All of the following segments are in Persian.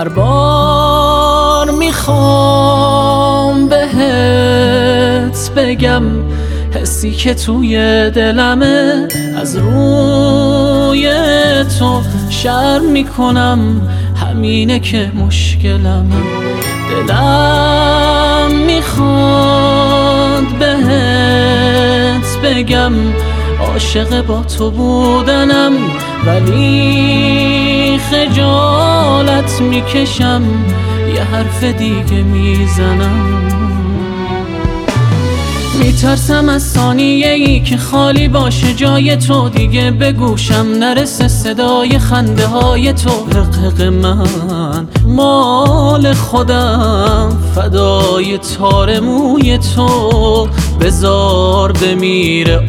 هر بار میخوام بهت بگم حسی که توی دلمه، از روی تو شرم میکنم، همینه که مشکلمه. دلم میخواد بهت بگم عاشق با تو بودنم، ولی خجالت میکشم، یه حرف دیگه میزنم. میترسم از ثانیه‌ای که خالی باشه جای تو، دیگه به گوشم نرسه صدای خنده های تو. حقق من مال خودم، فدای تار موی تو، بذار بمیره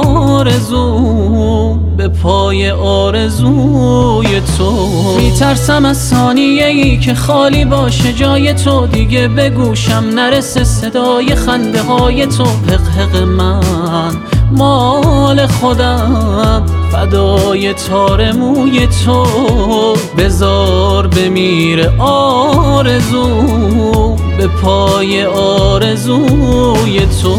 آرزو به پای آرزوی تو. میترسم از ثانیه‌ای که خالی باشه جای تو، دیگه به گوشم نرسه صدای خنده های تو. حقق من مال خودم، فدای تار موی تو، بذار بمیره آرزو به پای آرزوی تو.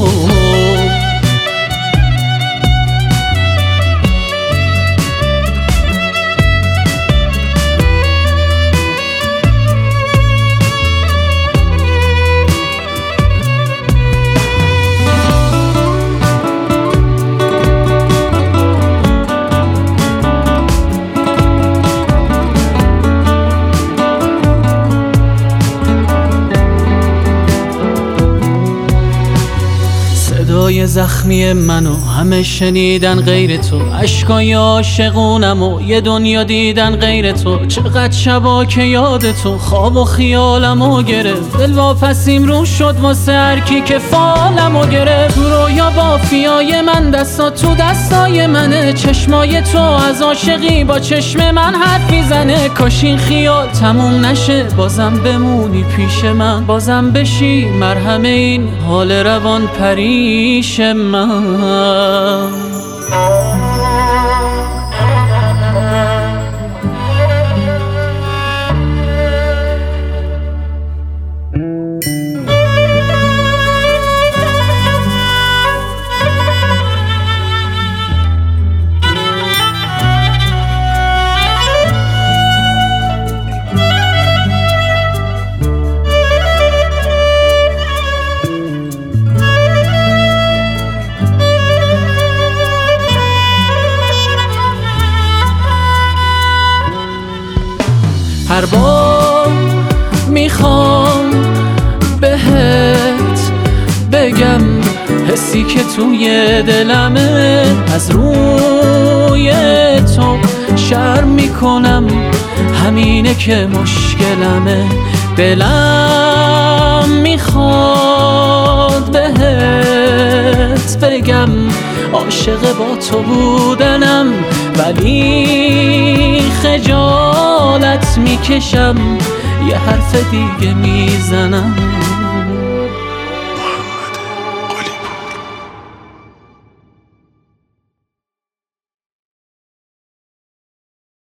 صدای زخمی منو همه شنیدن غیر تو، اشکای عاشقونم و یه دنیا دیدن غیر تو. چقدر شبا که یاد تو خواب و خیالمو گرفت، دل واپسیم رو شد واسه هر کی که فالمو گرفت. تو رویا بافیای من دستا تو دستای منه، چشمای تو از عاشقی با چشم من حرف میزنه. کاش این خیال تموم نشه، بازم بمونی پیش من، بازم بشی مرهم این حال روان پریش من. هر بار میخوام بهت بگم حسی که توی دلمه، از روی تو شرم میکنم، همینه که مشکلمه. دلم میخواد بهت بگم عاشق با تو بودنم، ولی خجالت میکشم، یه حرف دیگه میزنم.